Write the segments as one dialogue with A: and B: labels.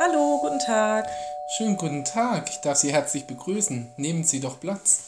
A: Hallo, guten Tag.
B: Schönen guten Tag, ich darf Sie herzlich begrüßen. Nehmen Sie doch Platz.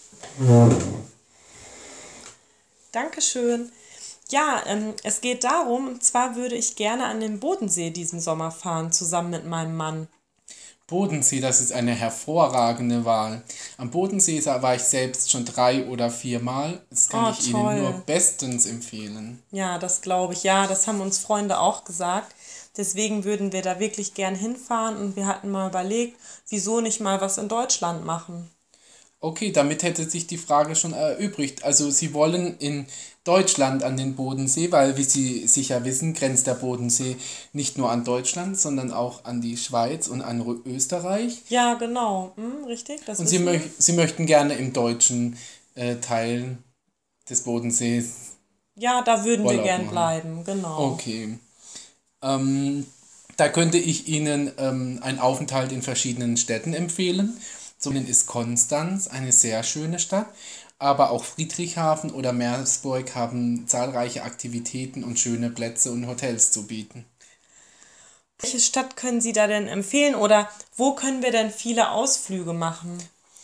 A: Dankeschön. Ja, es geht darum, und zwar würde ich gerne an den Bodensee diesen Sommer fahren, zusammen mit meinem Mann.
B: Bodensee, das ist eine hervorragende Wahl. Am Bodensee war ich selbst schon 3 oder 4 Mal. Das kann
A: Oh,
B: ich Ihnen nur
A: toll.
B: bestens empfehlen.
A: Ja, das glaube ich. Ja, das haben uns Freunde auch gesagt. Deswegen würden wir da wirklich gern hinfahren und wir hatten mal überlegt, wieso nicht mal was in Deutschland machen.
B: Okay, damit hätte sich die Frage schon erübrigt. Also Sie wollen in Deutschland an den Bodensee, weil, wie Sie sicher wissen, grenzt der Bodensee nicht nur an Deutschland, sondern auch an die Schweiz und an Österreich.
A: Ja, genau. Richtig, das
B: Und Sie,
A: wissen wir.
B: Sie möchten gerne im deutschen Teil des Bodensees
A: Ja, da würden wir
B: Urlaub
A: gern
B: machen.
A: bleiben, genau.
B: Okay. Ähm, Da könnte ich Ihnen einen Aufenthalt in verschiedenen Städten empfehlen. Zum einen ist Konstanz eine sehr schöne Stadt, aber auch Friedrichshafen oder Meersburg haben zahlreiche Aktivitäten und schöne Plätze und Hotels zu bieten.
A: Welche Stadt können Sie da denn empfehlen oder wo können wir denn viele Ausflüge machen?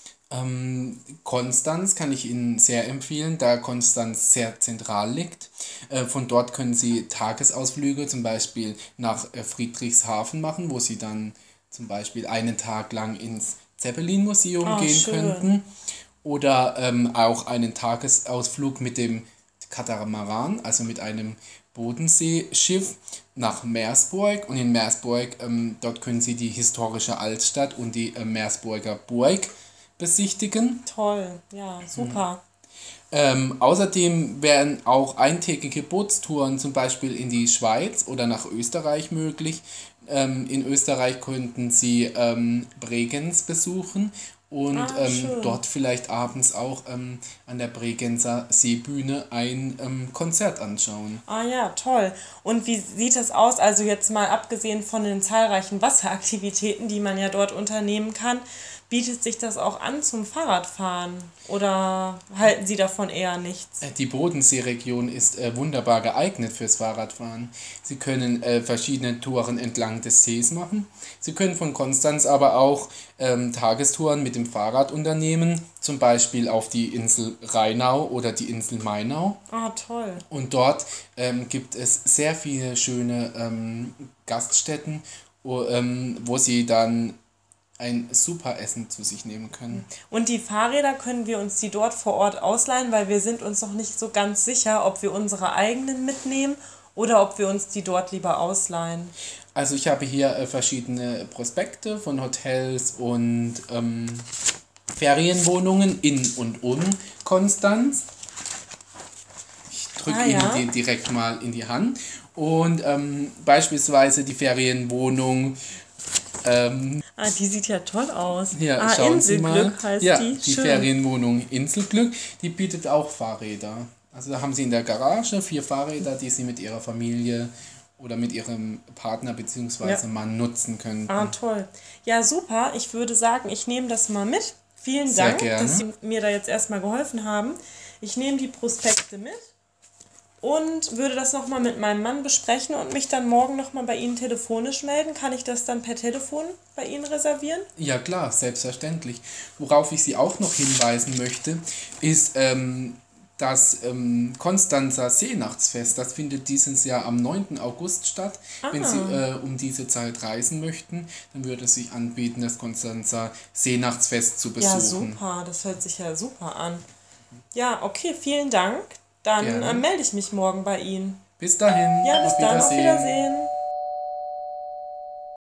B: Konstanz kann ich Ihnen sehr empfehlen, da Konstanz sehr zentral liegt. Von dort können Sie Tagesausflüge zum Beispiel nach Friedrichshafen machen, wo Sie dann zum Beispiel einen Tag lang ins Zeppelin-Museum
A: Oh,
B: gehen
A: schön.
B: könnten oder auch einen Tagesausflug mit dem Katamaran, also mit einem Bodenseeschiff nach Meersburg. Und in Meersburg, dort können Sie die historische Altstadt und die Meersburger Burg besichtigen.
A: Toll. Ja, super.
B: Außerdem wären auch eintägige Bootstouren zum Beispiel in die Schweiz oder nach Österreich möglich. In Österreich könnten Sie Bregenz besuchen und
A: Ah, schön.
B: dort vielleicht abends auch an der Bregenzer Seebühne ein Konzert anschauen.
A: Ah ja, toll. Und wie sieht das aus? Also jetzt mal abgesehen von den zahlreichen Wasseraktivitäten, die man ja dort unternehmen kann, bietet sich das auch an zum Fahrradfahren? Oder halten Sie davon eher nichts?
B: Die Bodenseeregion ist wunderbar geeignet fürs Fahrradfahren. Sie können verschiedene Touren entlang des Sees machen. Sie können von Konstanz aber auch Tagestouren mit dem Fahrrad unternehmen, zum Beispiel auf die Insel Rheinau oder die Insel Mainau.
A: Ah, toll.
B: Und dort gibt es sehr viele schöne Gaststätten, wo Sie dann ein super Essen zu sich nehmen können.
A: Und die Fahrräder können wir uns die dort vor Ort ausleihen, weil wir sind uns noch nicht so ganz sicher, ob wir unsere eigenen mitnehmen oder ob wir uns die dort lieber ausleihen.
B: Also ich habe hier verschiedene Prospekte von Hotels und Ferienwohnungen in und um Konstanz. Ich
A: Ah
B: drücke Ihnen
A: ja.
B: die direkt mal in die Hand. Und beispielsweise die Ferienwohnung,
A: Ah, die sieht ja toll aus.
B: hier
A: Ah,
B: schauen Sie mal,
A: Inselglück heißt
B: ja,
A: die.
B: die
A: Schön.
B: Ferienwohnung Inselglück, die bietet auch Fahrräder. Also da haben Sie in der Garage 4 Fahrräder, die Sie mit Ihrer Familie oder mit Ihrem Partner
A: Ja.
B: bzw. Mann nutzen
A: Ah,
B: könnten.
A: toll. Ja, super. Ich würde sagen, ich nehme das mal mit. Vielen
B: Sehr
A: Dank, dass
B: gerne.
A: Sie mir da jetzt erstmal geholfen haben. Ich nehme die Prospekte mit und würde das nochmal mit meinem Mann besprechen und mich dann morgen nochmal bei Ihnen telefonisch melden. Kann ich das dann per Telefon bei Ihnen reservieren?
B: Ja klar, selbstverständlich. Worauf ich Sie auch noch hinweisen möchte, ist das Konstanzer Seenachtsfest. Das findet dieses Jahr am 9. August statt. Wenn Sie
A: Ah,
B: um diese Zeit reisen möchten, dann würde es sich anbieten, das Konstanzer Seenachtsfest zu
A: ja,
B: besuchen.
A: super. Das hört sich ja super an. Ja, okay, vielen Dank. Dann
B: Gerne.
A: melde ich mich morgen bei Ihnen.
B: Bis dahin,
A: Ja, bis
B: auf
A: dann. Auf
B: Wiedersehen.
A: Wiedersehen.